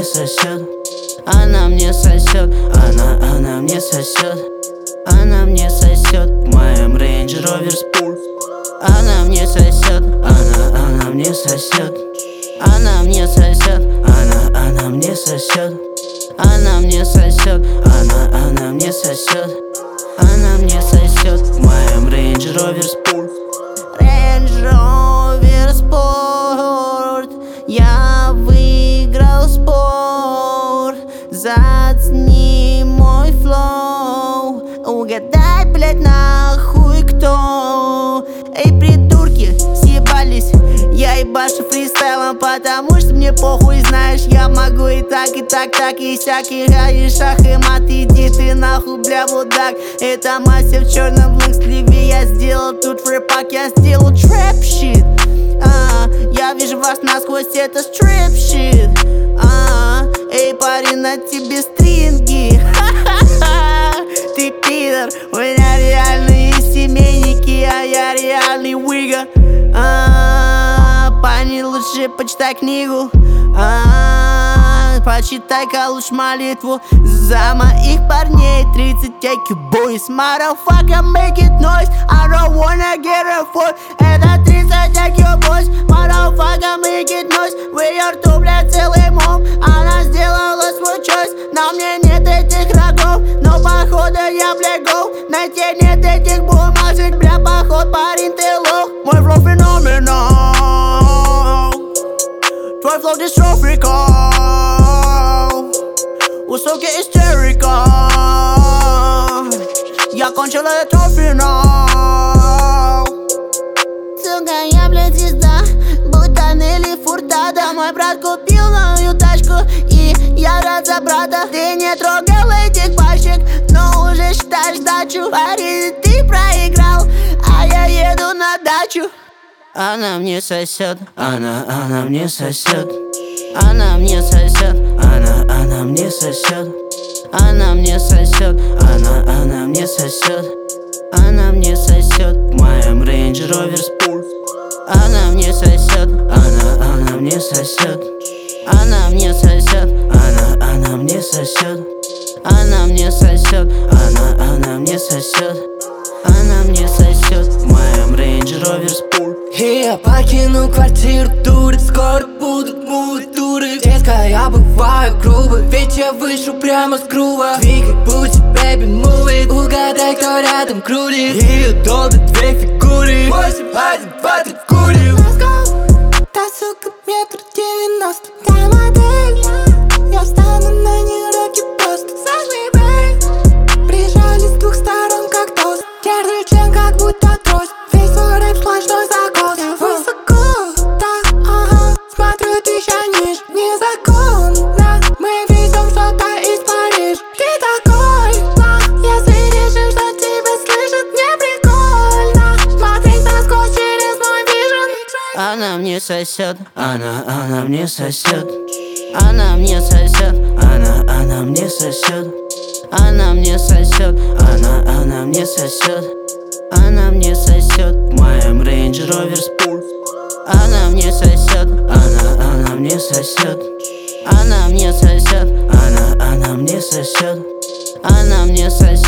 сосет. Она мне сосет, она мне сосет. Она мне сосет в моем Range Rover Sport. Она мне сосет, она мне сосет. Она мне сосет, она мне сосет. Она мне сосет, она мне сосет. Она мне сосет в моем Range Rover Sport. Range Rover Sport. Я выиграл спор. Зацни мой флоу. Угадай, блять, нахуй кто. Эй, придурки, съебались. Я ебашу фристайлом, потому что мне похуй. Знаешь, я могу и так, и всякий. И шах, и мат, иди ты нахуй, бля, мудак. Это Мася в черном лонгсливе. Я сделал тут фрипак, я сделал трэп щит. Я вижу вас насквозь, это стрип щит. Эй, парень, на тебе стринги. Ты пидор, у меня реальные семейники, а я реальный уига. Парни, лучше почитай книгу. Почитай-ка лучше молитву за моих парней. 30 IQ boys, motherfucker, make it noise. I don't wanna get a foot. Это 30 IQ boys, motherfucker, make it noise. В ее рту, блядь, целый мом. Она сделала свой choice. На мне нет этих рогов, но походу я, блядь, гол. На тебе нет этих бумажек, бля, поход, парень, ты лох. Мой флоу феноменал. Твой флоу дистрофикал. У суки истерика. Я кончил этот финал. Сука, я, блядь, звезда. Бутан или фурта. Да, мой брат купил мою тачку, и я рад за брата. Ты не трогал этих пачек, но уже считаешь дачу. Парень, ты проиграл, а я еду на дачу. Она мне сосет, она мне сосет. Она мне сосет, она мне сосет. Она мне сосет, она мне сосет. Она мне сосет в моем Range Rover Sport. Она мне сосет, она мне сосет. Она мне сосет, она мне сосет. Она мне сосет, она мне сосет. Она мне сосет в моем Range Rover Sport. И я покину квартиру, дуры, скоро будут туры. Детка, я бываю грубый, ведь я вышел прямо с грува. Двигай, будь baby, move it. Угадай, кто рядом крутит. Ее долбят две фигуры. 8, 1, 2, 3, курим. Let's go. Та сука, 1,90 м. Та модель. Я встану на ней, руки просто сожми, бэй. Прижали с двух сторон, как тост. Держи член, как будто трость. Весь свой рэп сплошной закос. Я высоко, так, смотрю, ты еще ниже. Незаконно, мы везем что-то из Парижа. Ты такой, если решишь, что тебя слышат, мне прикольно смотреть насквозь через мой вижен. Она мне сосет, она мне сосет. Она мне сосет, она мне сосет. Она мне сосет, она мне сосет. Она мне сосет в моем Range Rover Sport. Она мне сосет, она мне сосет. Она мне сосет, она мне сосет. Она мне сосет.